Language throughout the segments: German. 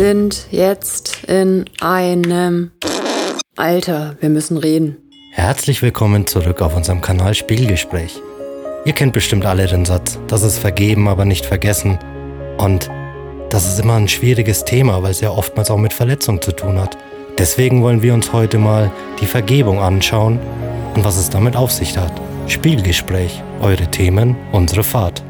sind jetzt in einem... Alter, wir müssen reden. Herzlich willkommen zurück auf unserem Kanal Spielgespräch. Ihr kennt bestimmt alle den Satz, das ist vergeben, aber nicht vergessen. Und das ist immer ein schwieriges Thema, weil es ja oftmals auch mit Verletzung zu tun hat. Deswegen wollen wir uns heute mal die Vergebung anschauen und was es damit auf sich hat. Spielgespräch, eure Themen, unsere Fahrt.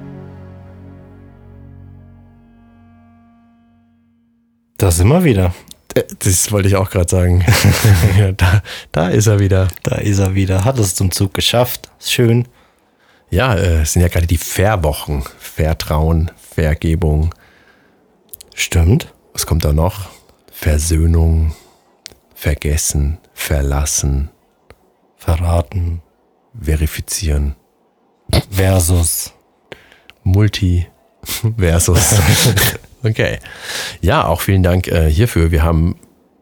Da sind wir wieder. Das wollte ich auch gerade sagen. da ist er wieder. Da ist er wieder. Hat es zum Zug geschafft. Schön. Ja, es sind ja gerade die Verwochen. Vertrauen, Vergebung. Stimmt. Was kommt da noch? Versöhnung, vergessen, verlassen, verraten, verifizieren. Versus. Versus. Okay. Ja, auch vielen Dank hierfür. Wir haben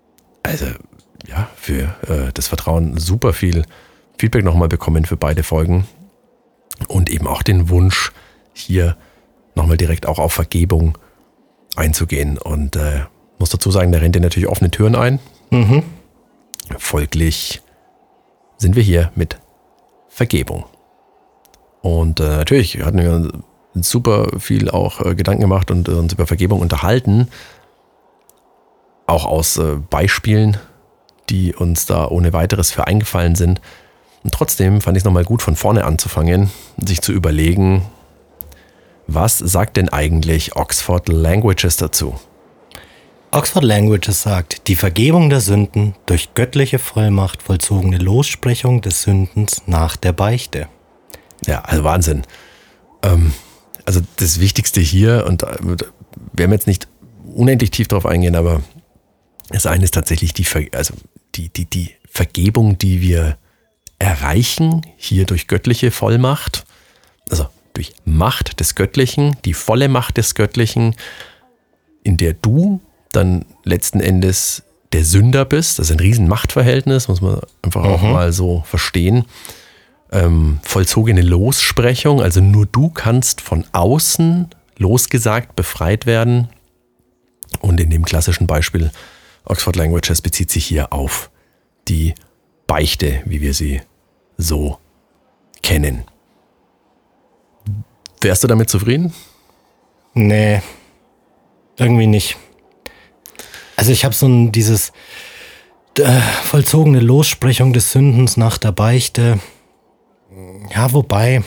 für das Vertrauen super viel Feedback nochmal bekommen für beide Folgen und eben auch den Wunsch, hier nochmal direkt auch auf Vergebung einzugehen. Und muss dazu sagen, da rennt ihr natürlich offene Türen ein. Mhm. Folglich sind wir hier mit Vergebung. Und natürlich hatten wir super viel auch Gedanken gemacht und uns über Vergebung unterhalten. Auch aus Beispielen, die uns da ohne weiteres für eingefallen sind. Und trotzdem fand ich es nochmal gut, von vorne anzufangen, sich zu überlegen, was sagt denn eigentlich Oxford Languages dazu? Oxford Languages sagt, die Vergebung der Sünden durch göttliche Vollmacht vollzogene Lossprechung des Sündens nach der Beichte. Ja, also Wahnsinn. Also das Wichtigste hier, und wir werden jetzt nicht unendlich tief drauf eingehen, aber das eine ist tatsächlich die Vergebung, die wir erreichen, hier durch göttliche Vollmacht, also durch Macht des Göttlichen, die volle Macht des Göttlichen, in der du dann letzten Endes der Sünder bist. Das ist ein riesen Machtverhältnis, muss man einfach auch mal so verstehen. Vollzogene Lossprechung, also nur du kannst von außen losgesagt befreit werden. Und in dem klassischen Beispiel Oxford Languages bezieht sich hier auf die Beichte, wie wir sie so kennen. Wärst du damit zufrieden? Nee, irgendwie nicht. Also ich habe so dieses vollzogene Lossprechung des Sündens nach der Beichte. Ja, wobei,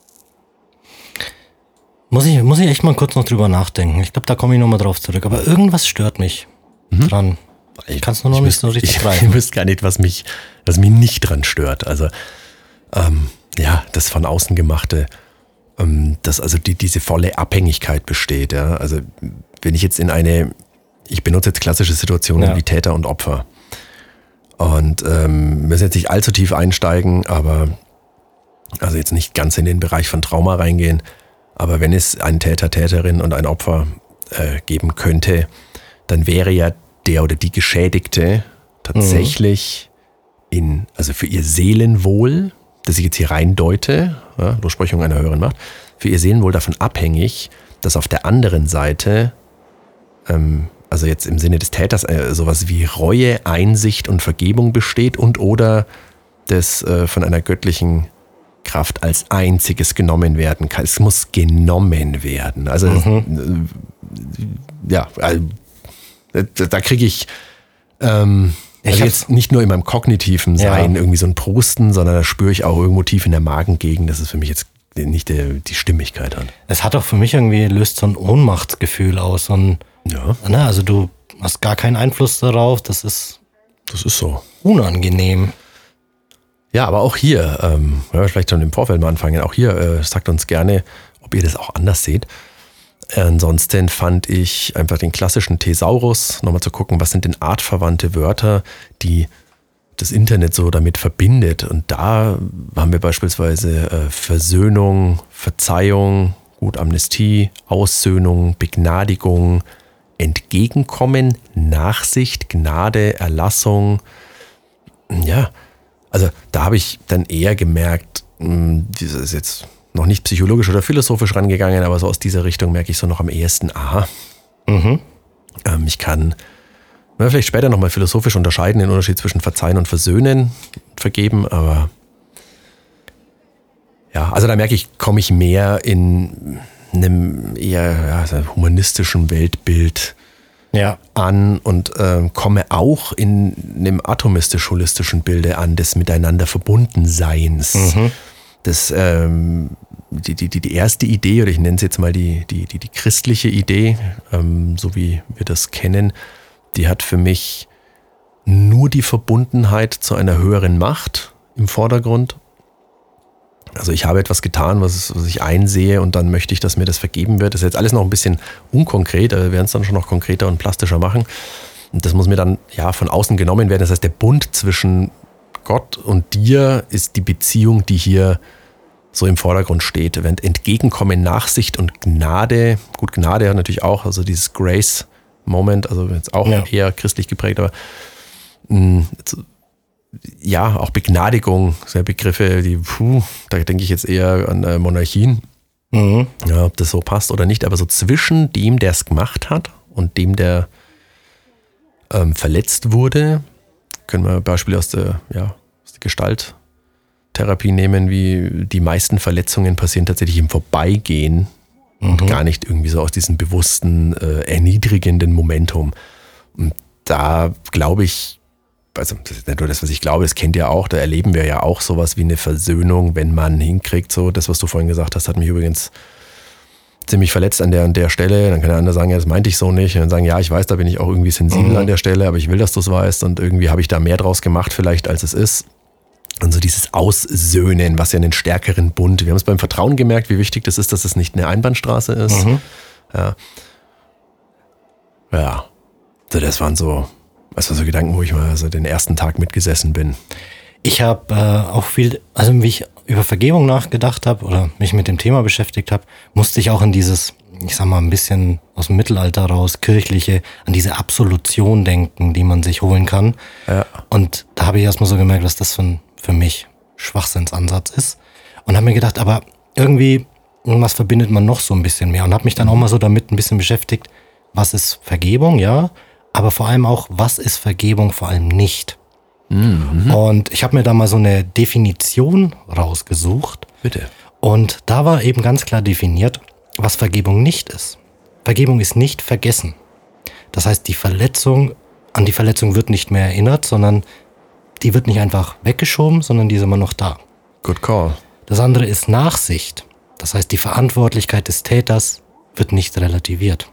muss ich echt mal kurz noch drüber nachdenken. Ich glaube, da komme ich nochmal drauf zurück. Aber irgendwas stört mich dran. Ich kann es nur noch nicht so richtig greifen. Ich wüsste gar nicht, was mich nicht dran stört. Also, das von außen gemachte, dass also diese volle Abhängigkeit besteht. Ja? Also, wenn ich jetzt ich benutze jetzt klassische Situationen wie Täter und Opfer. Und müssen jetzt nicht allzu tief einsteigen, aber also jetzt nicht ganz in den Bereich von Trauma reingehen, aber wenn es einen Täter, Täterin und ein Opfer geben könnte, dann wäre ja der oder die Geschädigte tatsächlich also für ihr Seelenwohl, das ich jetzt hier reindeute, Lossprechung einer höheren Macht, für ihr Seelenwohl davon abhängig, dass auf der anderen Seite, also jetzt im Sinne des Täters, sowas wie Reue, Einsicht und Vergebung besteht und oder das von einer göttlichen Kraft als einziges genommen werden kann. Es muss genommen werden. Also da kriege ich jetzt nicht nur in meinem kognitiven Sein irgendwie so ein Prusten, sondern da spüre ich auch irgendwo tief in der Magengegend, dass es für mich jetzt nicht die Stimmigkeit hat. Es hat auch für mich löst so ein Ohnmachtsgefühl aus. Also du hast gar keinen Einfluss darauf. Das ist so unangenehm. Ja, aber auch hier, vielleicht schon im Vorfeld mal anfangen, auch hier sagt uns gerne, ob ihr das auch anders seht. Ansonsten fand ich einfach den klassischen Thesaurus, nochmal zu gucken, was sind denn artverwandte Wörter, die das Internet so damit verbindet. Und da haben wir beispielsweise Versöhnung, Verzeihung, Amnestie, Aussöhnung, Begnadigung, Entgegenkommen, Nachsicht, Gnade, Erlassung. Ja, also da habe ich dann eher gemerkt, das ist jetzt noch nicht psychologisch oder philosophisch rangegangen, aber so aus dieser Richtung merke ich so noch am ehesten, Ich kann vielleicht später nochmal philosophisch unterscheiden, den Unterschied zwischen Verzeihen und Versöhnen, Vergeben, aber ja, also da merke ich, komme ich mehr in einem eher humanistischen Weltbild an und komme auch in einem atomistisch-holistischen Bilde an, des Miteinander Verbundenseins. Das, die erste Idee, oder ich nenne es jetzt mal die christliche Idee, so wie wir das kennen, die hat für mich nur die Verbundenheit zu einer höheren Macht im Vordergrund. Also ich habe etwas getan, was ich einsehe und dann möchte ich, dass mir das vergeben wird. Das ist jetzt alles noch ein bisschen unkonkret, aber wir werden es dann schon noch konkreter und plastischer machen. Und das muss mir dann von außen genommen werden. Das heißt, der Bund zwischen Gott und dir ist die Beziehung, die hier so im Vordergrund steht. Während Entgegenkommen, Nachsicht und Gnade, gut, Gnade hat natürlich auch, also dieses Grace-Moment, also jetzt auch eher christlich geprägt, aber auch Begnadigung, sind Begriffe, da denke ich jetzt eher an Monarchien, ob das so passt oder nicht, aber so zwischen dem, der es gemacht hat und dem, der verletzt wurde, können wir Beispiele aus der Gestalttherapie nehmen, wie die meisten Verletzungen passieren tatsächlich im Vorbeigehen und gar nicht irgendwie so aus diesem bewussten, erniedrigenden Momentum. Und da glaube ich, also das ist nicht nur das, was ich glaube, das kennt ihr auch, da erleben wir ja auch sowas wie eine Versöhnung, wenn man hinkriegt, so das, was du vorhin gesagt hast, hat mich übrigens ziemlich verletzt an der und der Stelle. Dann kann der andere sagen, ja, das meinte ich so nicht. Und dann sagen, ja, ich weiß, da bin ich auch irgendwie sensibel an der Stelle, aber ich will, dass du es weißt und irgendwie habe ich da mehr draus gemacht vielleicht, als es ist. Und so dieses Aussöhnen, was ja einen stärkeren Bund, wir haben es beim Vertrauen gemerkt, wie wichtig das ist, dass es nicht eine Einbahnstraße ist. Ja, so das waren so Gedanken, wo ich mal den ersten Tag mitgesessen bin. Ich habe auch viel, also wie ich über Vergebung nachgedacht habe oder mich mit dem Thema beschäftigt habe, musste ich auch an dieses, ich sag mal ein bisschen aus dem Mittelalter raus, kirchliche, an diese Absolution denken, die man sich holen kann. Ja. Und da habe ich erstmal so gemerkt, was das für mich Schwachsinnsansatz ist. Und habe mir gedacht, aber irgendwie, was verbindet man noch so ein bisschen mehr? Und habe mich dann auch mal so damit ein bisschen beschäftigt, was ist Vergebung, ja, aber vor allem auch, was ist Vergebung vor allem nicht? Und ich habe mir da mal so eine Definition rausgesucht. Bitte. Und da war eben ganz klar definiert, was Vergebung nicht ist. Vergebung ist nicht vergessen. Das heißt, an die Verletzung wird nicht mehr erinnert, sondern die wird nicht einfach weggeschoben, sondern die ist immer noch da. Good call. Das andere ist Nachsicht. Das heißt, die Verantwortlichkeit des Täters wird nicht relativiert.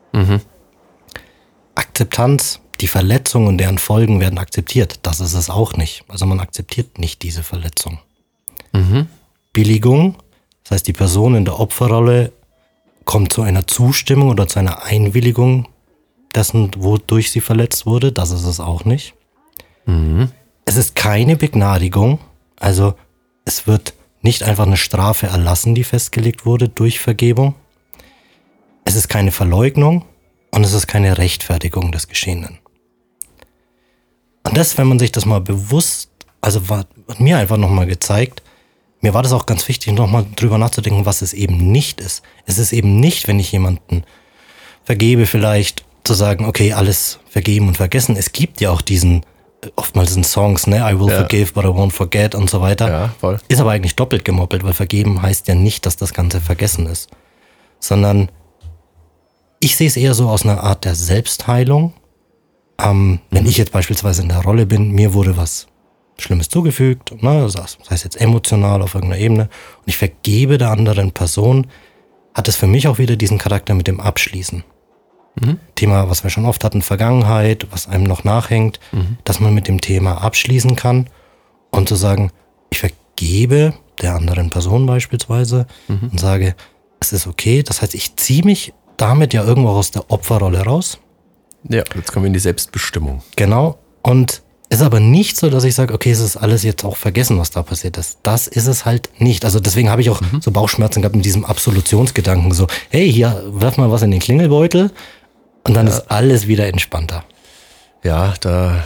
Akzeptanz, die Verletzung und deren Folgen werden akzeptiert. Das ist es auch nicht. Also man akzeptiert nicht diese Verletzung. Billigung, das heißt, die Person in der Opferrolle kommt zu einer Zustimmung oder zu einer Einwilligung dessen, wodurch sie verletzt wurde. Das ist es auch nicht. Es ist keine Begnadigung. Also es wird nicht einfach eine Strafe erlassen, die festgelegt wurde durch Vergebung. Es ist keine Verleugnung und es ist keine Rechtfertigung des Geschehenen. Und das, wenn man sich das mal bewusst, also hat mir einfach nochmal gezeigt, mir war das auch ganz wichtig, nochmal drüber nachzudenken, was es eben nicht ist. Es ist eben nicht, wenn ich jemanden vergebe, vielleicht zu sagen, okay, alles vergeben und vergessen. Es gibt ja auch diesen, oftmals in Songs, ne, I will forgive, but I won't forget und so weiter. Ja, voll. Ist aber eigentlich doppelt gemoppelt, weil vergeben heißt ja nicht, dass das Ganze vergessen ist. Sondern ich sehe es eher so aus einer Art der Selbstheilung. Wenn ich jetzt beispielsweise in der Rolle bin, mir wurde was Schlimmes zugefügt, ne, das heißt jetzt emotional auf irgendeiner Ebene, und ich vergebe der anderen Person, hat es für mich auch wieder diesen Charakter mit dem Abschließen. Thema, was wir schon oft hatten, Vergangenheit, was einem noch nachhängt, dass man mit dem Thema abschließen kann und zu sagen, ich vergebe der anderen Person beispielsweise und sage, es ist okay. Das heißt, ich ziehe mich damit ja irgendwo aus der Opferrolle raus. Ja, jetzt kommen wir in die Selbstbestimmung. Genau. Und es ist aber nicht so, dass ich sage, okay, es ist alles jetzt auch vergessen, was da passiert ist. Das ist es halt nicht. Also deswegen habe ich auch so Bauchschmerzen gehabt mit diesem Absolutionsgedanken. So, hey, hier, werf mal was in den Klingelbeutel und dann ist alles wieder entspannter. Ja, da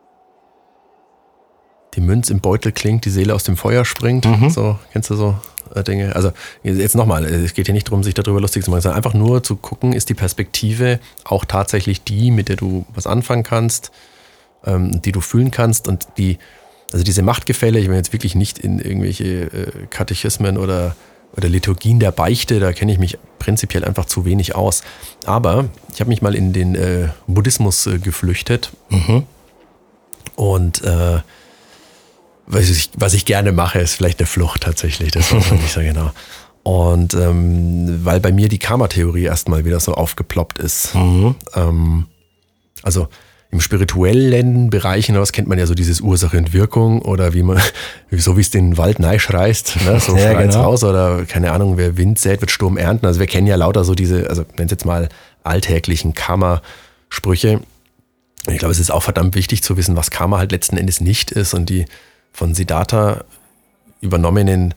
die Münze im Beutel klingt, die Seele aus dem Feuer springt. So, kennst du so Dinge. Also jetzt nochmal, es geht hier nicht darum, sich darüber lustig zu machen, sondern einfach nur zu gucken, ist die Perspektive auch tatsächlich die, mit der du was anfangen kannst, die du fühlen kannst und also diese Machtgefälle, ich bin jetzt wirklich nicht in irgendwelche Katechismen oder Liturgien der Beichte, da kenne ich mich prinzipiell einfach zu wenig aus. Aber ich habe mich mal in den Buddhismus geflüchtet und was ich gerne mache, ist vielleicht eine Flucht tatsächlich, das weiß man nicht so genau. Und weil bei mir die Karma-Theorie erstmal wieder so aufgeploppt ist. Also im spirituellen Bereich hinaus kennt man ja so dieses Ursache und Wirkung oder wie es den Wald neischreißt, ne? So ja, schreit's genau. raus oder keine Ahnung, wer Wind sät, wird Sturm ernten. Also wir kennen ja lauter so diese, also nenn's jetzt mal alltäglichen Karma-Sprüche. Ich glaube, es ist auch verdammt wichtig zu wissen, was Karma halt letzten Endes nicht ist und die von Siddhartha übernommene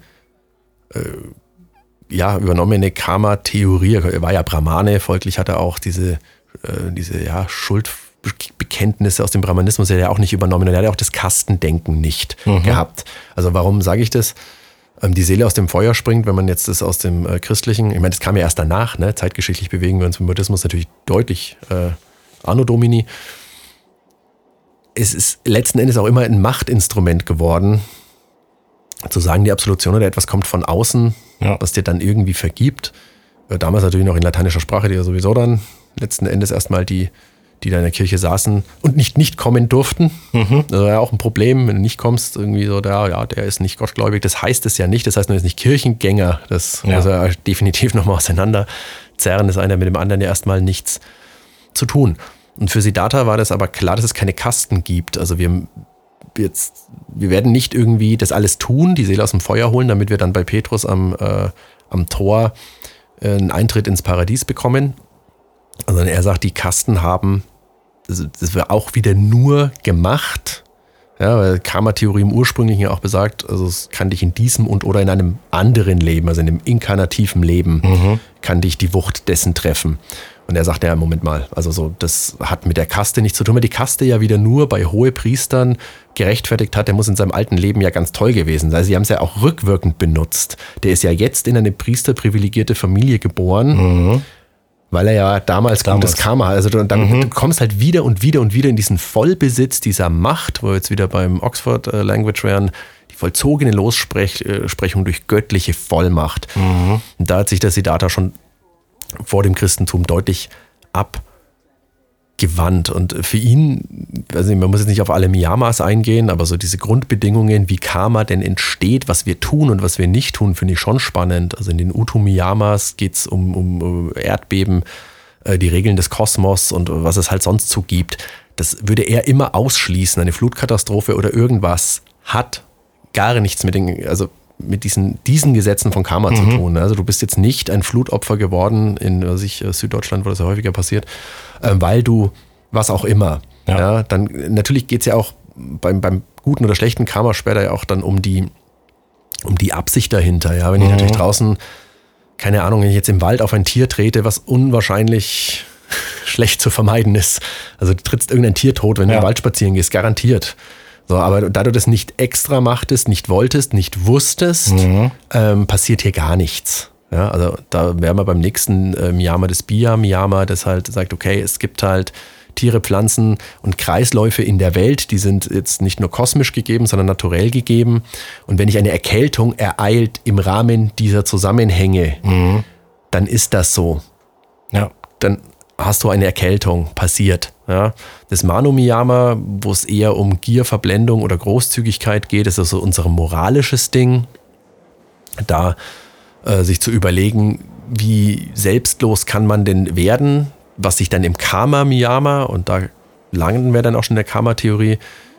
Karma-Theorie, er war ja Brahmane, folglich hat er auch diese Schuldbekenntnisse aus dem Brahmanismus, er hat ja auch nicht übernommen und er hat ja auch das Kastendenken nicht gehabt. Also warum sage ich das? Die Seele aus dem Feuer springt, wenn man jetzt das aus dem Christlichen, ich meine, das kam ja erst danach, ne? Zeitgeschichtlich bewegen wir uns im Buddhismus natürlich deutlich Anno Domini. Es ist letzten Endes auch immer ein Machtinstrument geworden, zu sagen, die Absolution oder etwas kommt von außen, was dir dann irgendwie vergibt. Damals natürlich noch in lateinischer Sprache, die ja sowieso dann letzten Endes erstmal die da in der Kirche saßen und nicht kommen durften. Das war ja auch ein Problem, wenn du nicht kommst, irgendwie so, der ist nicht gottgläubig. Das heißt es ja nicht, das heißt nur, er ist nicht Kirchengänger. Das muss er definitiv nochmal auseinanderzerren. Das eine mit dem anderen ja erstmal nichts zu tun. Und für Siddhartha war das aber klar, dass es keine Kasten gibt. Also wir werden nicht irgendwie das alles tun, die Seele aus dem Feuer holen, damit wir dann bei Petrus am Tor einen Eintritt ins Paradies bekommen. Sondern er sagt, die Kasten haben, das wird auch wieder nur gemacht, ja, weil Karma-Theorie im Ursprünglichen auch besagt, also es kann dich in diesem oder in einem anderen Leben, also in einem inkarnativen Leben, kann dich die Wucht dessen treffen. Und er sagt, ja, Moment mal, also so, das hat mit der Kaste nichts zu tun, weil die Kaste ja wieder nur bei Hohepriestern gerechtfertigt hat, der muss in seinem alten Leben ja ganz toll gewesen sein. Also sie haben es ja auch rückwirkend benutzt. Der ist ja jetzt in eine priesterprivilegierte Familie geboren, weil er ja damals gutes Karma hat. Also du kommst halt wieder und wieder und wieder in diesen Vollbesitz dieser Macht, wo wir jetzt wieder beim Oxford Language wären, die vollzogene Lossprechung durch göttliche Vollmacht. Und da hat sich der Siddhartha schon vor dem Christentum deutlich abgewandt. Und für ihn, also man muss jetzt nicht auf alle Miyamas eingehen, aber so diese Grundbedingungen, wie Karma denn entsteht, was wir tun und was wir nicht tun, finde ich schon spannend. Also in den Utu-Miyamas geht es um Erdbeben, die Regeln des Kosmos und was es halt sonst so gibt. Das würde er immer ausschließen. Eine Flutkatastrophe oder irgendwas hat gar nichts mit diesen Gesetzen von Karma zu tun. Also du bist jetzt nicht ein Flutopfer geworden in Süddeutschland, wo das ja häufiger passiert, weil du was auch immer. Ja, dann natürlich geht es ja auch beim guten oder schlechten Karma später ja auch dann um die Absicht dahinter. Ja, wenn ich natürlich draußen, keine Ahnung, wenn ich jetzt im Wald auf ein Tier trete, was unwahrscheinlich schlecht zu vermeiden ist. Also du trittst irgendein Tier tot, wenn du im Wald spazieren gehst, garantiert. So, aber da du das nicht extra machtest, nicht wolltest, nicht wusstest, passiert hier gar nichts. Ja, also da wären wir beim nächsten Miyama des Biya-Miyama, das halt sagt, okay, es gibt halt Tiere, Pflanzen und Kreisläufe in der Welt, die sind jetzt nicht nur kosmisch gegeben, sondern naturell gegeben. Und wenn dich eine Erkältung ereilt im Rahmen dieser Zusammenhänge, dann ist das so. Ja. Dann hast du eine Erkältung, passiert. Ja. Das Mano-Miyama, wo es eher um Gier, Verblendung oder Großzügigkeit geht, ist also unser moralisches Ding. Da sich zu überlegen, wie selbstlos kann man denn werden, was sich dann im Karma-Miyama, und da landen wir dann auch schon in der Karma-Theorie,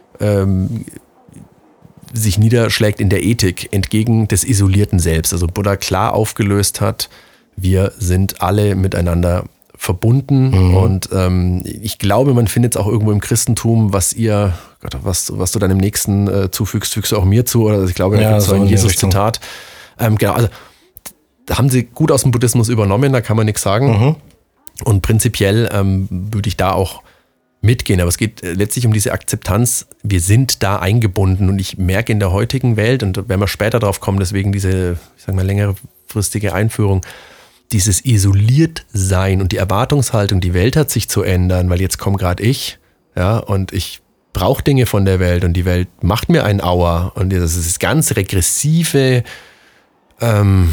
sich niederschlägt in der Ethik entgegen des isolierten Selbst. Also Buddha klar aufgelöst hat, wir sind alle miteinander verbunden und ich glaube, man findet es auch irgendwo im Christentum, was du dann im nächsten zufügst, fügst du auch mir zu, oder ich glaube, da gibt es so ein Jesus-Zitat. Genau, also da haben sie gut aus dem Buddhismus übernommen, da kann man nichts sagen. Und prinzipiell würde ich da auch mitgehen. Aber es geht letztlich um diese Akzeptanz. Wir sind da eingebunden und ich merke in der heutigen Welt, und wenn wir später drauf kommen, deswegen diese, ich sag mal, längerfristige Einführung, dieses Isoliertsein und die Erwartungshaltung, die Welt hat sich zu ändern, weil jetzt komme gerade ich, ja, und ich brauche Dinge von der Welt und die Welt macht mir einen Auer und das ist das ganz regressive, ich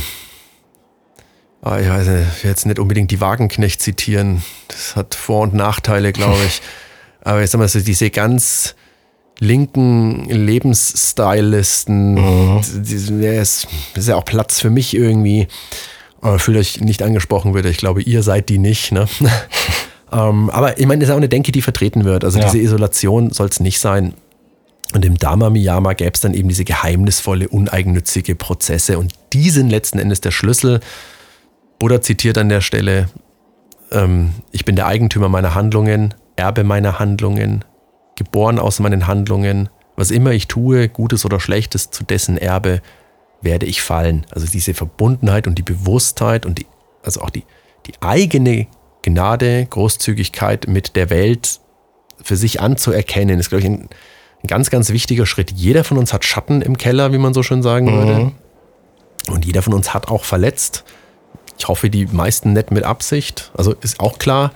weiß nicht, ich will jetzt nicht unbedingt die Wagenknecht zitieren, das hat Vor- und Nachteile, glaube ich, aber ich sag mal so, diese ganz linken Lebensstylisten, das ist ja auch Platz für mich irgendwie. Fühlt euch nicht angesprochen wird, ich glaube, ihr seid die nicht. Ne? Aber ich meine, das ist auch eine Denke, die vertreten wird. Also diese Isolation soll es nicht sein. Und im Dharma-Miyama gäbe es dann eben diese geheimnisvolle, uneigennützige Prozesse. Und die sind letzten Endes der Schlüssel. Buddha zitiert an der Stelle, ich bin der Eigentümer meiner Handlungen, Erbe meiner Handlungen, geboren aus meinen Handlungen. Was immer ich tue, Gutes oder Schlechtes, zu dessen Erbe werde ich fallen. Also diese Verbundenheit und die Bewusstheit und also auch die eigene Gnade, Großzügigkeit mit der Welt für sich anzuerkennen, ist, glaube ich, ein ganz, ganz wichtiger Schritt. Jeder von uns hat Schatten im Keller, wie man so schön sagen würde. Und jeder von uns hat auch verletzt. Ich hoffe, die meisten nicht mit Absicht. Also ist auch klar.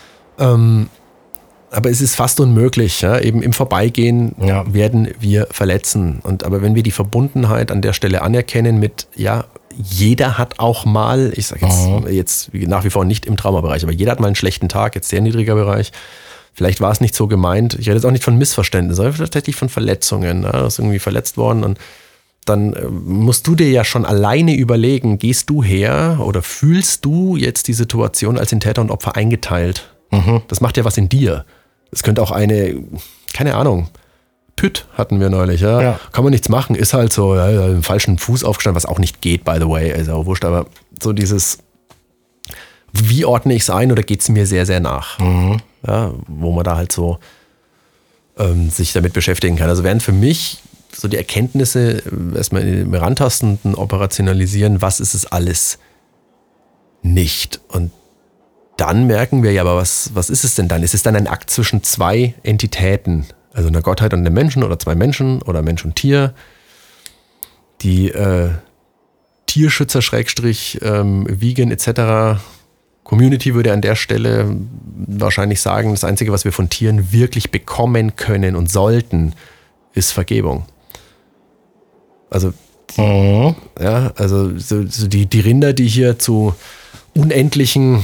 Aber es ist fast unmöglich, ja? Eben im Vorbeigehen werden wir verletzen. Aber wenn wir die Verbundenheit an der Stelle anerkennen mit, ja, jeder hat auch mal, ich sage jetzt nach wie vor nicht im Traumabereich, aber jeder hat mal einen schlechten Tag, jetzt sehr niedriger Bereich. Vielleicht war es nicht so gemeint. Ich rede jetzt auch nicht von Missverständnissen, sondern tatsächlich von Verletzungen. Ja? Du bist irgendwie verletzt worden und dann musst du dir ja schon alleine überlegen, gehst du her oder fühlst du jetzt die Situation als in Täter und Opfer eingeteilt? Das macht ja was in dir. Es könnte auch keine Ahnung, Pütt hatten wir neulich, ja. Kann man nichts machen, ist halt so, einen falschen Fuß aufgestanden, was auch nicht geht, by the way, ist auch wurscht, aber so dieses, wie ordne ich es ein oder geht es mir sehr, sehr nach? Ja, wo man da halt so sich damit beschäftigen kann. Also wären für mich so die Erkenntnisse erstmal im Randtastenden operationalisieren, was ist es alles nicht? Und dann merken wir ja, aber was ist es denn dann? Ist es dann ein Akt zwischen zwei Entitäten, also einer Gottheit und einem Menschen oder zwei Menschen oder Mensch und Tier? Die Tierschützer Vegan etc. Community würde an der Stelle wahrscheinlich sagen, das Einzige, was wir von Tieren wirklich bekommen können und sollten, ist Vergebung. Also also so die Rinder, die hier zu unendlichen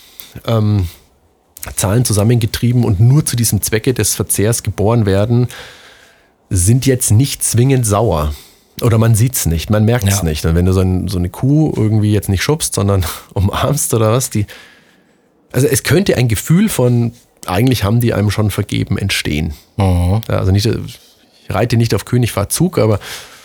Zahlen zusammengetrieben und nur zu diesem Zwecke des Verzehrs geboren werden, sind jetzt nicht zwingend sauer. Oder man sieht es nicht, man merkt es nicht. Und wenn du so eine Kuh irgendwie jetzt nicht schubst, sondern umarmst oder was, also es könnte ein Gefühl von, eigentlich haben die einem schon vergeben, entstehen. Ja, also nicht, ich reite nicht auf König fahr Zug, aber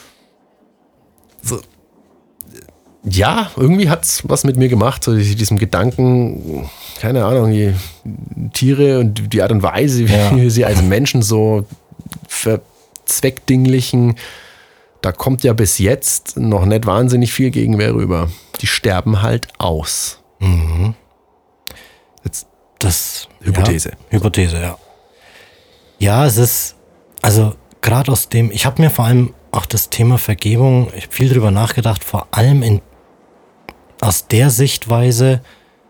so, ja, irgendwie hat es was mit mir gemacht, so diesem Gedanken, keine Ahnung, die Tiere und die Art und Weise, wie wir sie als Menschen so verzweckdinglichen, da kommt ja bis jetzt noch nicht wahnsinnig viel Gegenwehr rüber. Die sterben halt aus. Jetzt Hypothese. Ja, Hypothese, ja. Ja, es ist, also gerade aus dem, ich habe mir vor allem auch das Thema Vergebung, ich habe viel drüber nachgedacht, vor allem aus der Sichtweise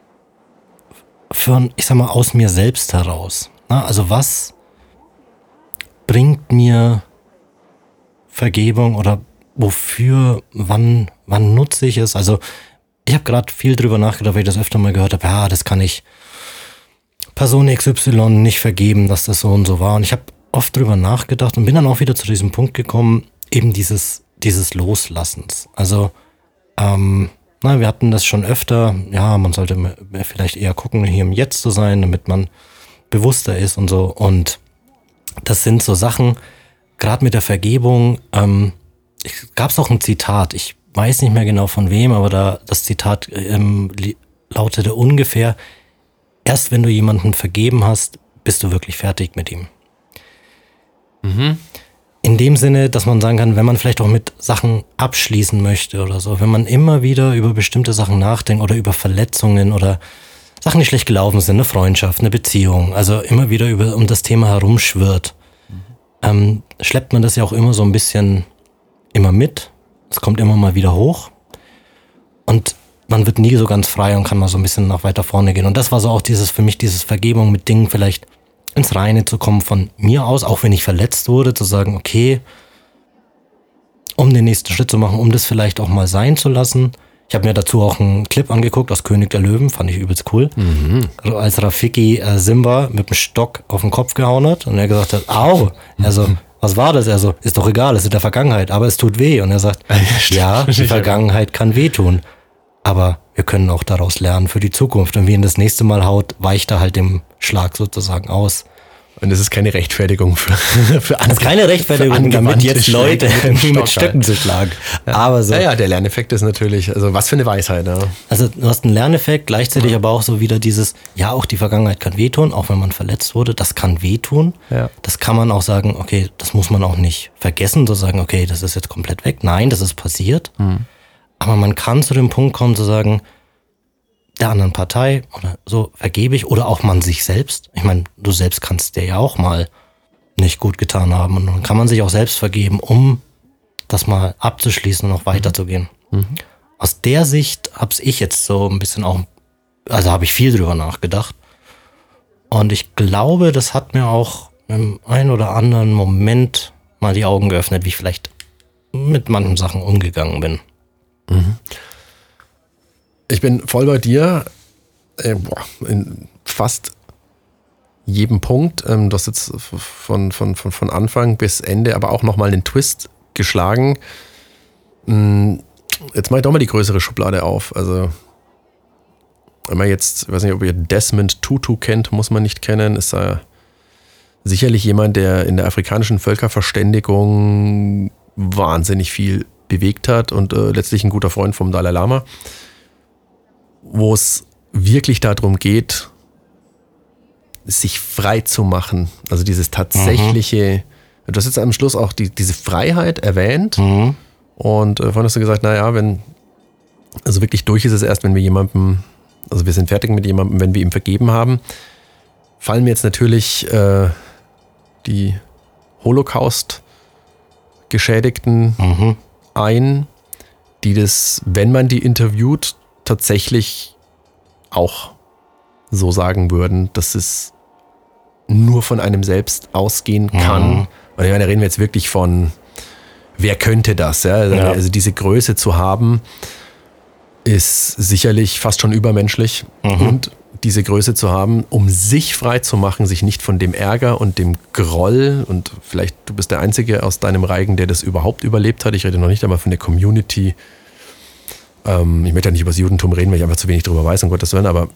ich sag mal, aus mir selbst heraus. Na, also was bringt mir Vergebung oder wofür, wann nutze ich es? Also ich habe gerade viel drüber nachgedacht, weil ich das öfter mal gehört habe, das kann ich Person XY nicht vergeben, dass das so und so war. Und ich habe oft drüber nachgedacht und bin dann auch wieder zu diesem Punkt gekommen, eben dieses Loslassens. Also wir hatten das schon öfter, man sollte vielleicht eher gucken, hier im Jetzt zu sein, damit man bewusster ist und so. Und das sind so Sachen, gerade mit der Vergebung, gab es auch ein Zitat, ich weiß nicht mehr genau von wem, aber das Zitat lautete ungefähr, erst wenn du jemanden vergeben hast, bist du wirklich fertig mit ihm. In dem Sinne, dass man sagen kann, wenn man vielleicht auch mit Sachen abschließen möchte oder so, wenn man immer wieder über bestimmte Sachen nachdenkt oder über Verletzungen oder Sachen, die schlecht gelaufen sind, eine Freundschaft, eine Beziehung, also immer wieder um das Thema herumschwirrt, schleppt man das ja auch immer so ein bisschen immer mit. Es kommt immer mal wieder hoch und man wird nie so ganz frei und kann mal so ein bisschen nach weiter vorne gehen. Und das war so auch für mich dieses Vergebung mit Dingen vielleicht ins Reine zu kommen von mir aus, auch wenn ich verletzt wurde, zu sagen, okay, um den nächsten Schritt zu machen, um das vielleicht auch mal sein zu lassen. Ich habe mir dazu auch einen Clip angeguckt aus König der Löwen, fand ich übelst cool. Als Rafiki Simba mit dem Stock auf den Kopf gehauen hat und er gesagt hat, au, also was war das? Er so, ist doch egal, es ist in der Vergangenheit, aber es tut weh. Und er sagt, ja, die Vergangenheit kann wehtun, aber wir können auch daraus lernen für die Zukunft. Und wie ihn das nächste Mal haut, weicht er halt dem Schlag sozusagen aus. Und es ist keine Rechtfertigung für das ist keine Rechtfertigung, damit jetzt Leute mit Stöcken zu schlagen. Ja. Aber so. Ja, der Lerneffekt ist natürlich, also was für eine Weisheit. Ja. Also du hast einen Lerneffekt, gleichzeitig aber auch so wieder dieses, ja, auch die Vergangenheit kann wehtun, auch wenn man verletzt wurde, das kann wehtun. Ja. Das kann man auch sagen, okay, das muss man auch nicht vergessen, zu sagen, okay, das ist jetzt komplett weg. Nein, das ist passiert. Aber man kann zu dem Punkt kommen, zu sagen, der anderen Partei oder so vergebe ich oder auch man sich selbst. Ich meine, du selbst kannst dir ja auch mal nicht gut getan haben und dann kann man sich auch selbst vergeben, um das mal abzuschließen und noch weiterzugehen. Aus der Sicht habe ich jetzt so ein bisschen auch, also habe ich viel drüber nachgedacht und ich glaube, das hat mir auch im einen oder anderen Moment mal die Augen geöffnet, wie ich vielleicht mit manchen Sachen umgegangen bin. Ich bin voll bei dir, in fast jedem Punkt. Du hast jetzt von Anfang bis Ende aber auch nochmal einen Twist geschlagen. Jetzt mache ich doch mal die größere Schublade auf. Also, wenn man jetzt, ich weiß nicht, ob ihr Desmond Tutu kennt, muss man nicht kennen, ist sicherlich jemand, der in der afrikanischen Völkerverständigung wahnsinnig viel bewegt hat und letztlich ein guter Freund vom Dalai Lama, wo es wirklich darum geht, sich frei zu machen. Also dieses tatsächliche, du hast jetzt am Schluss auch diese Freiheit erwähnt und vorhin hast du gesagt, naja, also wirklich durch ist es erst, wenn wir jemandem, also wir sind fertig mit jemandem, wenn wir ihm vergeben haben, fallen mir jetzt natürlich die Holocaust-Geschädigten ein, die das, wenn man die interviewt, tatsächlich auch so sagen würden, dass es nur von einem selbst ausgehen kann. Und ich meine, da reden wir jetzt wirklich von, wer könnte das? Ja? Also diese Größe zu haben, ist sicherlich fast schon übermenschlich. Und diese Größe zu haben, um sich frei zu machen, sich nicht von dem Ärger und dem Groll, und vielleicht du bist der Einzige aus deinem Reigen, der das überhaupt überlebt hat. Ich rede noch nicht einmal von der Community. Ich möchte ja nicht über das Judentum reden, weil ich einfach zu wenig darüber weiß, um Gottes Willen, aber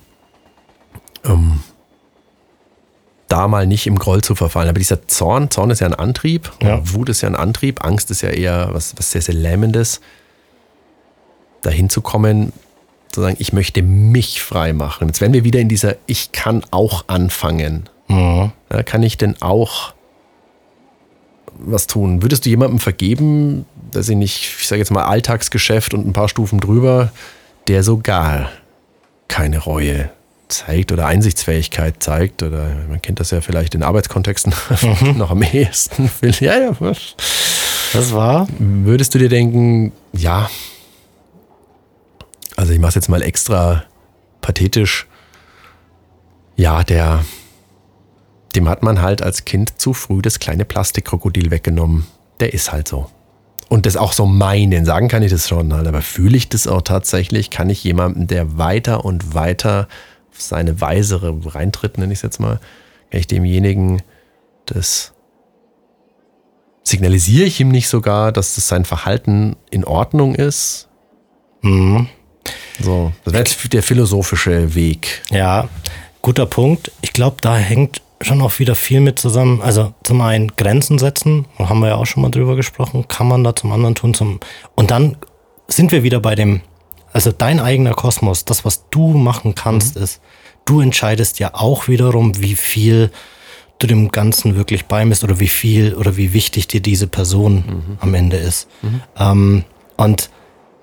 da mal nicht im Groll zu verfallen. Aber dieser Zorn ist ja ein Antrieb, Wut ist ja ein Antrieb, Angst ist ja eher was sehr, sehr Lähmendes. Dahin zu kommen, zu sagen, ich möchte mich frei machen. Jetzt werden wir wieder in dieser, ich kann auch anfangen. Ja, kann ich denn auch was tun? Würdest du jemandem vergeben, dass ich sage jetzt mal Alltagsgeschäft und ein paar Stufen drüber, der sogar keine Reue zeigt oder Einsichtsfähigkeit zeigt, oder man kennt das ja vielleicht in Arbeitskontexten noch am ehesten. Ja, das war. Würdest du dir denken, ja, also ich mache es jetzt mal extra pathetisch, ja, dem hat man halt als Kind zu früh das kleine Plastikkrokodil weggenommen. Der ist halt so. Und das auch so meinen, sagen kann ich das schon, halt, aber fühle ich das auch tatsächlich? Kann ich jemanden, der weiter und weiter auf seine Weisere reintritt, nenne ich es jetzt mal, kann ich demjenigen signalisiere ich ihm nicht sogar, dass das sein Verhalten in Ordnung ist? So, das wäre jetzt der philosophische Weg. Ja, guter Punkt. Ich glaube, da hängt schon auch wieder viel mit zusammen. Also zum einen Grenzen setzen, da haben wir ja auch schon mal drüber gesprochen, kann man da zum anderen tun. Und dann sind wir wieder bei dem, also dein eigener Kosmos, das, was du machen kannst, ist, du entscheidest ja auch wiederum, wie viel du dem Ganzen wirklich beimisst oder wie viel oder wie wichtig dir diese Person am Ende ist. Und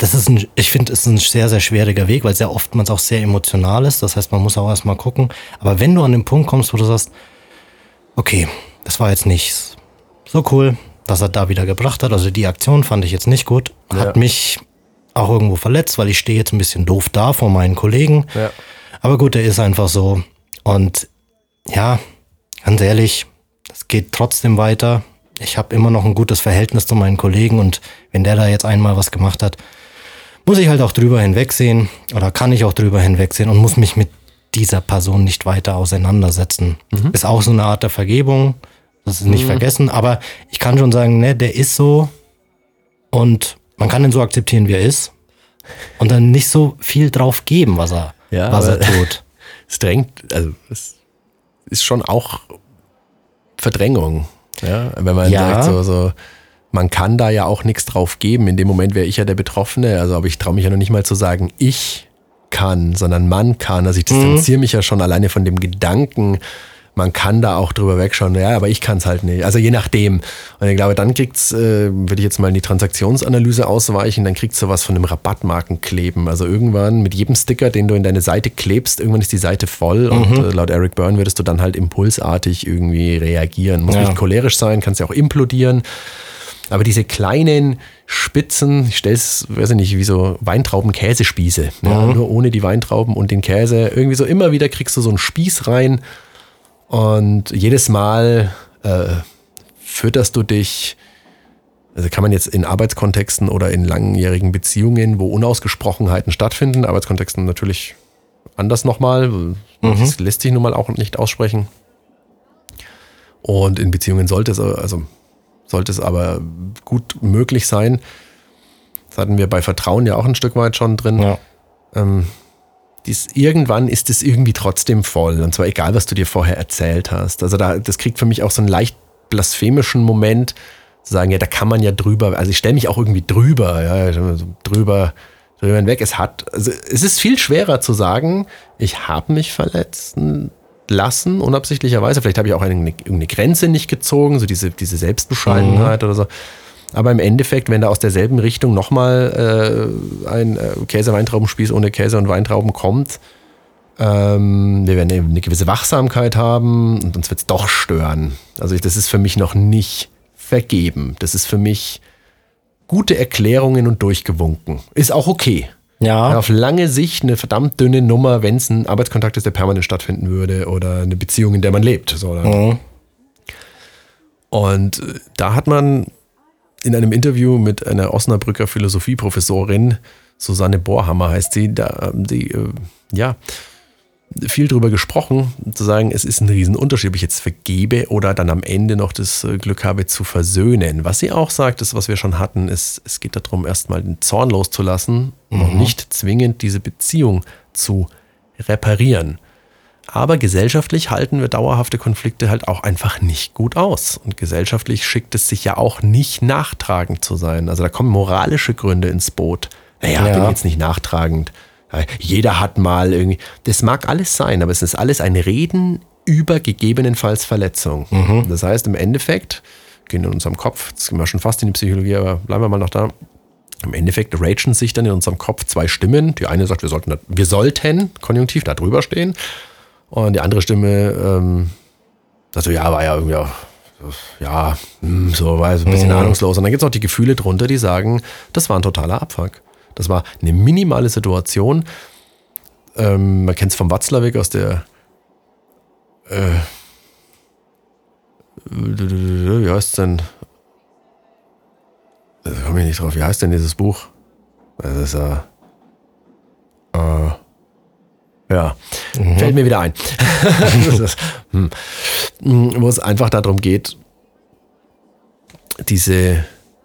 ich finde, es ist ein sehr, sehr schwieriger Weg, weil es ja oftmals auch sehr emotional ist. Das heißt, man muss auch erstmal gucken. Aber wenn du an den Punkt kommst, wo du sagst, okay, das war jetzt nicht so cool, was er da wieder gebracht hat. Also die Aktion fand ich jetzt nicht gut. Hat mich auch irgendwo verletzt, weil ich stehe jetzt ein bisschen doof da vor meinen Kollegen. Ja. Aber gut, er ist einfach so. Und ja, ganz ehrlich, es geht trotzdem weiter. Ich habe immer noch ein gutes Verhältnis zu meinen Kollegen und wenn der da jetzt einmal was gemacht hat, muss ich halt auch drüber hinwegsehen oder kann ich auch drüber hinwegsehen und muss mich mit dieser Person nicht weiter auseinandersetzen. Ist auch so eine Art der Vergebung, das ist nicht vergessen, aber ich kann schon sagen, ne, der ist so und man kann ihn so akzeptieren, wie er ist und dann nicht so viel drauf geben, was er tut. Es drängt, also es ist schon auch Verdrängung. Ja, wenn man sagt, so, man kann da ja auch nichts drauf geben. In dem Moment wäre ich ja der Betroffene. Also, aber ich traue mich ja noch nicht mal zu sagen, ich kann, sondern man kann. Also ich distanziere mich ja schon alleine von dem Gedanken, man kann da auch drüber wegschauen. Ja, aber ich kann es halt nicht. Also je nachdem. Und ich glaube, dann kriegt's, würde ich jetzt mal in die Transaktionsanalyse ausweichen, dann kriegst du was von einem Rabattmarkenkleben. Also irgendwann mit jedem Sticker, den du in deine Seite klebst, irgendwann ist die Seite voll und laut Eric Byrne würdest du dann halt impulsartig irgendwie reagieren. Muss nicht cholerisch sein, kannst ja auch implodieren. Aber diese kleinen Spitzen, ich stelle es, weiß ich nicht, wie so Weintrauben-Käsespieße. Ja, nur ohne die Weintrauben und den Käse. Irgendwie so immer wieder kriegst du so einen Spieß rein. Und jedes Mal fütterst du dich, also kann man jetzt in Arbeitskontexten oder in langjährigen Beziehungen, wo Unausgesprochenheiten stattfinden, Arbeitskontexten natürlich anders nochmal, das lässt sich nun mal auch nicht aussprechen. Und in Beziehungen sollte es aber gut möglich sein. Das hatten wir bei Vertrauen ja auch ein Stück weit schon drin. Ja. Irgendwann ist es irgendwie trotzdem voll. Und zwar egal, was du dir vorher erzählt hast. Also das kriegt für mich auch so einen leicht blasphemischen Moment, zu sagen, ja, da kann man ja drüber, also ich stelle mich auch irgendwie drüber, ja, drüber hinweg. Es ist viel schwerer zu sagen, ich habe mich verletzen lassen, unabsichtlicherweise. Vielleicht habe ich auch irgendeine Grenze nicht gezogen, so diese Selbstbescheidenheit oder so. Aber im Endeffekt, wenn da aus derselben Richtung nochmal ein Käse-Weintraubenspieß ohne Käse und Weintrauben kommt, wir werden eine gewisse Wachsamkeit haben und uns wird es doch stören. Also das ist für mich noch nicht vergeben. Das ist für mich gute Erklärungen und durchgewunken. Ist auch okay. Ja. Auf lange Sicht eine verdammt dünne Nummer, wenn es ein Arbeitskontakt ist, der permanent stattfinden würde oder eine Beziehung, in der man lebt. So, Und da hat man in einem Interview mit einer Osnabrücker Philosophieprofessorin, Susanne Bohrhammer heißt sie, da haben die viel drüber gesprochen, zu sagen, es ist ein Riesenunterschied, ob ich jetzt vergebe oder dann am Ende noch das Glück habe zu versöhnen. Was sie auch sagt, ist, was wir schon hatten, ist, es geht darum, erstmal den Zorn loszulassen und nicht zwingend diese Beziehung zu reparieren. Aber gesellschaftlich halten wir dauerhafte Konflikte halt auch einfach nicht gut aus. Und gesellschaftlich schickt es sich ja auch nicht, nachtragend zu sein. Also da kommen moralische Gründe ins Boot. Naja, bin jetzt nicht nachtragend. Jeder hat mal irgendwie. Das mag alles sein, aber es ist alles ein Reden über gegebenenfalls Verletzung. Das heißt, im Endeffekt, gehen in unserem Kopf, jetzt gehen wir schon fast in die Psychologie, aber bleiben wir mal noch da. Im Endeffekt ragen sich dann in unserem Kopf zwei Stimmen. Die eine sagt, wir sollten konjunktiv da drüber stehen. Und die andere Stimme sagt so, ja, war ja irgendwie auch, so war so ein bisschen ahnungslos. Und dann gibt es auch die Gefühle drunter, die sagen, das war ein totaler Abfuck. Das war eine minimale Situation. Man kennt es vom Watzlawick aus der wie heißt es denn? Da komme ich nicht drauf. Wie heißt denn dieses Buch? Das ist fällt mir wieder ein. Wo es einfach darum geht, dieses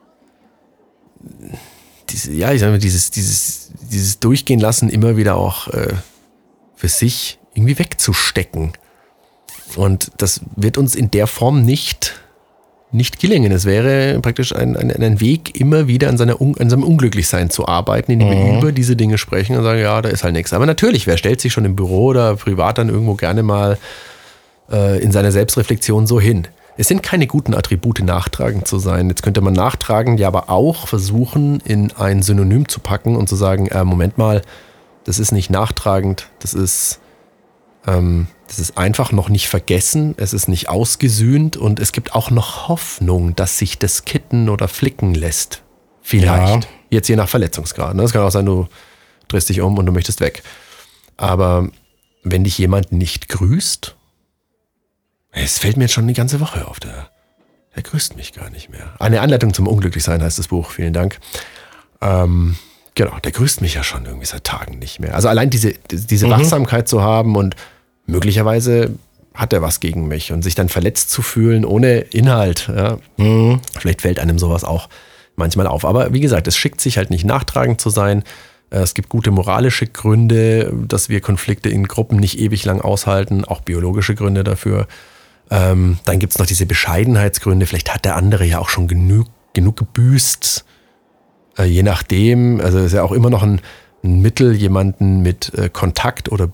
Durchgehen lassen immer wieder auch für sich irgendwie wegzustecken. Und das wird uns in der Form nicht gelingen. Es wäre praktisch ein Weg, immer wieder an seinem Unglücklichsein zu arbeiten, indem wir über diese Dinge sprechen und sagen, ja, da ist halt nichts. Aber natürlich, wer stellt sich schon im Büro oder privat dann irgendwo gerne mal in seiner Selbstreflexion so hin? Es sind keine guten Attribute, nachtragend zu sein. Jetzt könnte man nachtragend ja aber auch versuchen, in ein Synonym zu packen und zu sagen, Moment mal, das ist nicht nachtragend, das ist einfach noch nicht vergessen, es ist nicht ausgesühnt und es gibt auch noch Hoffnung, dass sich das kitten oder flicken lässt. Vielleicht. Ja. Jetzt je nach Verletzungsgrad. Es kann auch sein, du drehst dich um und du möchtest weg. Aber wenn dich jemand nicht grüßt, es fällt mir jetzt schon die ganze Woche auf, der grüßt mich gar nicht mehr. Eine Anleitung zum Unglücklichsein heißt das Buch, vielen Dank. Genau, der grüßt mich ja schon irgendwie seit Tagen nicht mehr. Also allein diese Wachsamkeit zu haben und möglicherweise hat er was gegen mich und sich dann verletzt zu fühlen ohne Inhalt. Ja. Vielleicht fällt einem sowas auch manchmal auf. Aber wie gesagt, es schickt sich halt nicht, nachtragend zu sein. Es gibt gute moralische Gründe, dass wir Konflikte in Gruppen nicht ewig lang aushalten, auch biologische Gründe dafür. Dann gibt es noch diese Bescheidenheitsgründe. Vielleicht hat der andere ja auch schon genug gebüßt. Je nachdem, also ist ja auch immer noch ein Mittel, jemanden mit Kontakt- oder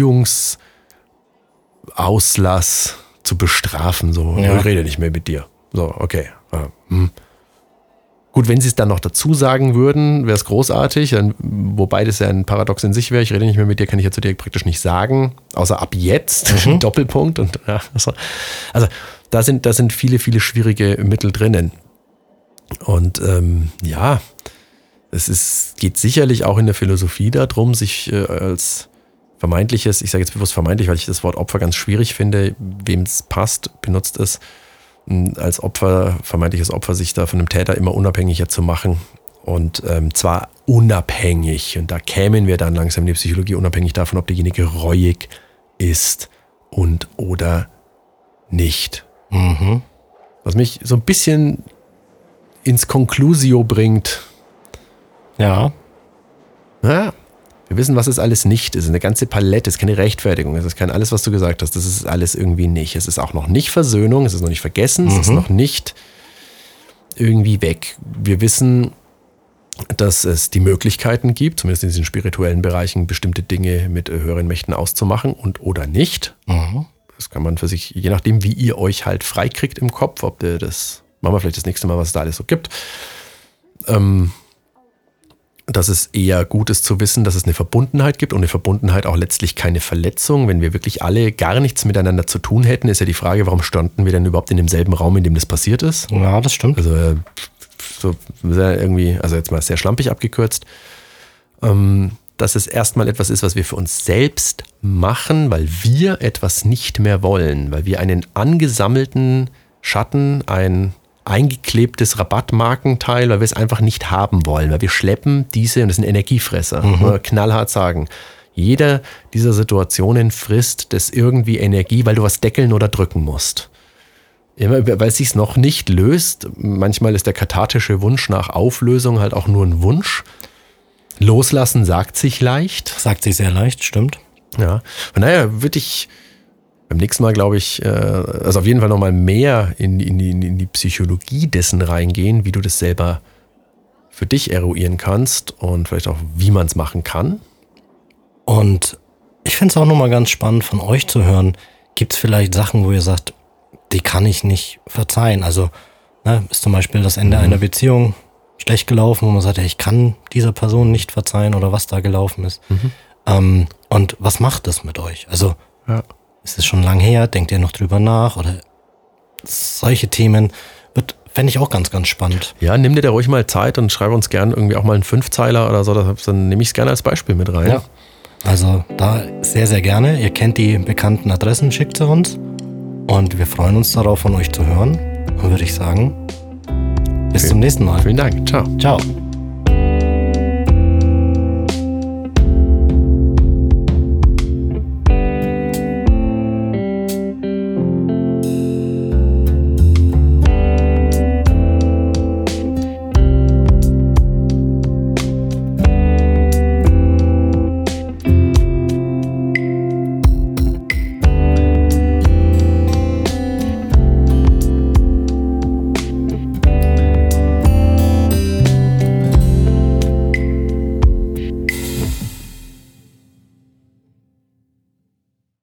Beziehungsauslass zu bestrafen. So, ja. Ich rede nicht mehr mit dir. So, okay. Gut, wenn sie es dann noch dazu sagen würden, wäre es großartig. Wobei das ja ein Paradox in sich wäre. Ich rede nicht mehr mit dir, kann ich ja zu dir praktisch nicht sagen. Außer ab jetzt. Doppelpunkt. Und, ja, also da sind viele, viele schwierige Mittel drinnen. Und ja, geht sicherlich auch in der Philosophie darum, sich als vermeintliches, ich sage jetzt bewusst vermeintlich, weil ich das Wort Opfer ganz schwierig finde, wem es passt, benutzt es, als Opfer, vermeintliches Opfer, sich da von dem Täter immer unabhängiger zu machen. Und zwar unabhängig, und da kämen wir dann langsam in die Psychologie, unabhängig davon, ob derjenige reuig ist und oder nicht. Was mich so ein bisschen ins Conclusio bringt. Ja. Wir wissen, was es alles nicht ist. Eine ganze Palette, es ist keine Rechtfertigung, es ist kein alles, was du gesagt hast, das ist alles irgendwie nicht. Es ist auch noch nicht Versöhnung, es ist noch nicht vergessen, es ist noch nicht irgendwie weg. Wir wissen, dass es die Möglichkeiten gibt, zumindest in diesen spirituellen Bereichen, bestimmte Dinge mit höheren Mächten auszumachen und oder nicht. Das kann man für sich, je nachdem, wie ihr euch halt freikriegt im Kopf, ob ihr das, machen wir vielleicht das nächste Mal, was es da alles so gibt, dass es eher gut ist zu wissen, dass es eine Verbundenheit gibt und eine Verbundenheit auch letztlich keine Verletzung. Wenn wir wirklich alle gar nichts miteinander zu tun hätten, ist ja die Frage, warum standen wir denn überhaupt in demselben Raum, in dem das passiert ist? Ja, das stimmt. Also so sehr irgendwie, also jetzt mal sehr schlampig abgekürzt, dass es erstmal etwas ist, was wir für uns selbst machen, weil wir etwas nicht mehr wollen, weil wir einen angesammelten Schatten, ein eingeklebtes Rabattmarkenteil, weil wir es einfach nicht haben wollen, weil wir schleppen diese, und das sind Energiefresser, knallhart sagen, jeder dieser Situationen frisst das irgendwie Energie, weil du was deckeln oder drücken musst. Immer, weil es sich noch nicht löst. Manchmal ist der kathartische Wunsch nach Auflösung halt auch nur ein Wunsch. Loslassen sagt sich leicht. Sagt sich sehr leicht, stimmt. Ja, von daher würde ich beim nächsten Mal, glaube ich, also auf jeden Fall nochmal mehr in die Psychologie dessen reingehen, wie du das selber für dich eruieren kannst und vielleicht auch, wie man es machen kann. Und ich finde es auch nochmal ganz spannend von euch zu hören, gibt es vielleicht Sachen, wo ihr sagt, die kann ich nicht verzeihen. Also ist zum Beispiel das Ende einer Beziehung schlecht gelaufen, wo man sagt, ja, ich kann dieser Person nicht verzeihen oder was da gelaufen ist. Und was macht das mit euch? Also ist es schon lang her? Denkt ihr noch drüber nach? Oder solche Themen fände ich auch ganz, ganz spannend. Ja, nimm dir da ruhig mal Zeit und schreib uns gern irgendwie auch mal einen 5-Zeiler oder so. Dann nehme ich es gerne als Beispiel mit rein. Ja, also da sehr, sehr gerne. Ihr kennt die bekannten Adressen, schickt sie uns. Und wir freuen uns darauf, von euch zu hören. Und würde ich sagen, bis zum nächsten Mal. Vielen Dank. Ciao. Ciao.